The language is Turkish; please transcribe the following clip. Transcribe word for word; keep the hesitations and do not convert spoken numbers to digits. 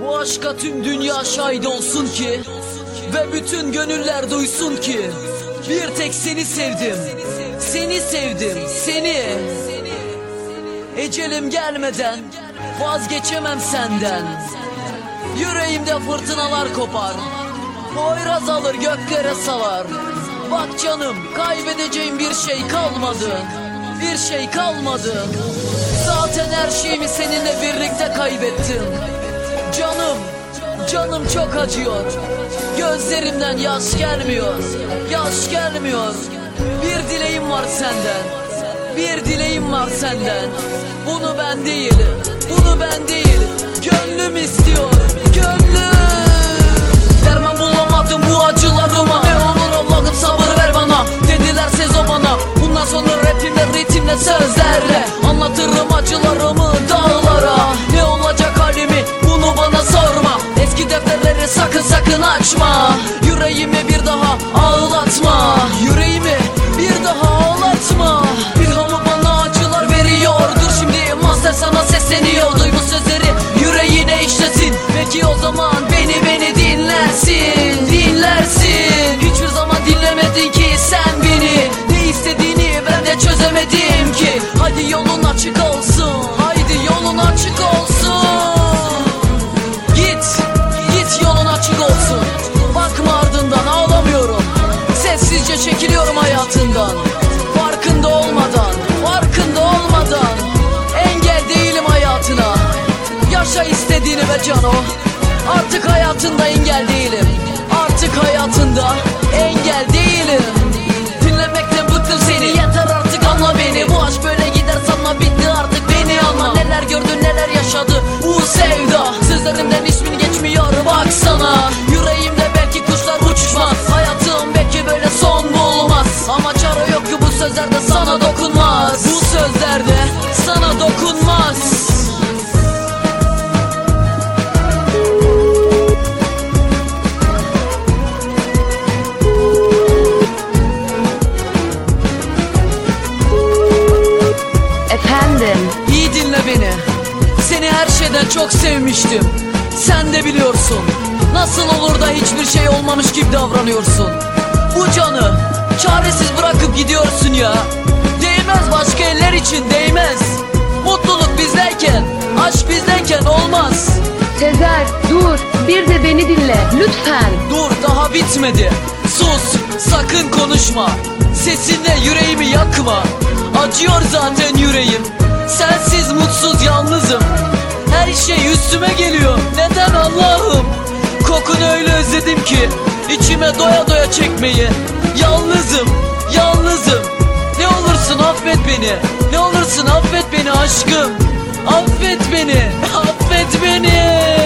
Bu aşka tüm dünya şahit olsun ki ve bütün gönüller duysun ki bir tek seni sevdim, seni sevdim, seni. Ecelim gelmeden vazgeçemem senden. Yüreğimde fırtınalar kopar, Poyraz alır göklere salar. Bak canım, kaybedeceğim bir şey kalmadı, bir şey kalmadı. Zaten her şeyimi seninle birlikte kaybettim. Canım, canım çok acıyor. Gözlerimden yaş gelmiyor, yaş gelmiyor. Bir dileğim var senden, bir dileğim var senden. Bunu ben değil, bunu ben değil, gönlüm istiyor, gönlüm. Derman bulamadım bu acılarıma, ne olur Allah'ım sabır ver bana. Dediler Sezo bana, bundan sonra rapimle, ritimle, sözlerle anlatırım acılarımı dağlara. Ne olacak halimi bunu bana sorma, eski defterleri sakın sakın açma. Yüreğimi bir daha ağlatma, yüreğimi bir daha ağlatma. İlhamı bana acılar veriyor, dur şimdi master sana sesleniyor. Duy bu sözleri yüreğine işlesin, belki o zaman beni beni dinlersin, dinlersin. Hiçbir zaman dinlemedin ki sen beni, ne istediğini ben de çözemedim ki. Hadi yolun açık olsun, haydi yolun açık olsun. Git, git yolun açık olsun. Bakma ardından, ağlamıyorum, sessizce çekiliyorum hayatından. Farkında olmadan, farkında olmadan engel değilim hayatına. Yaşa istediğini be cano, artık hayatında engel değilim. Artık hayatında engel değilim. Dinlemekten bıktım seni, yeter artık anla beni. Bu aşk böyle gider sanma, bitti artık beni anla. Neler gördün neler yaşadı bu sevda, sözlerimden ismini geçmiyor baksana. Yüreğimde belki kuşlar uçmaz, hayatım belki böyle son bulmaz. Ama çare yok ki bu sözlerde sana dokunmaz, bu sözlerde sana dokunmaz. Efendim? İyi dinle beni, seni her şeyden çok sevmiştim. Sen de biliyorsun, nasıl olur da hiçbir şey olmamış gibi davranıyorsun. Bu canı çaresiz bırakıp gidiyorsun ya. Değmez başka eller için, değmez. Mutluluk bizdeyken, aşk bizdeyken olmaz. Sezer dur, bir de beni dinle lütfen. Dur, daha bitmedi. Sus, sakın konuşma. Sesinle yüreğimi yakma. Acıyor zaten yüreğim, sensiz mutsuz yalnızım. Her şey üstüme geliyor, neden Allah'ım? Kokunu öyle özledim ki içime doya doya çekmeyi. Yalnızım, yalnızım. Ne olursun affet beni, ne olursun affet beni aşkım. Affet beni, affet beni.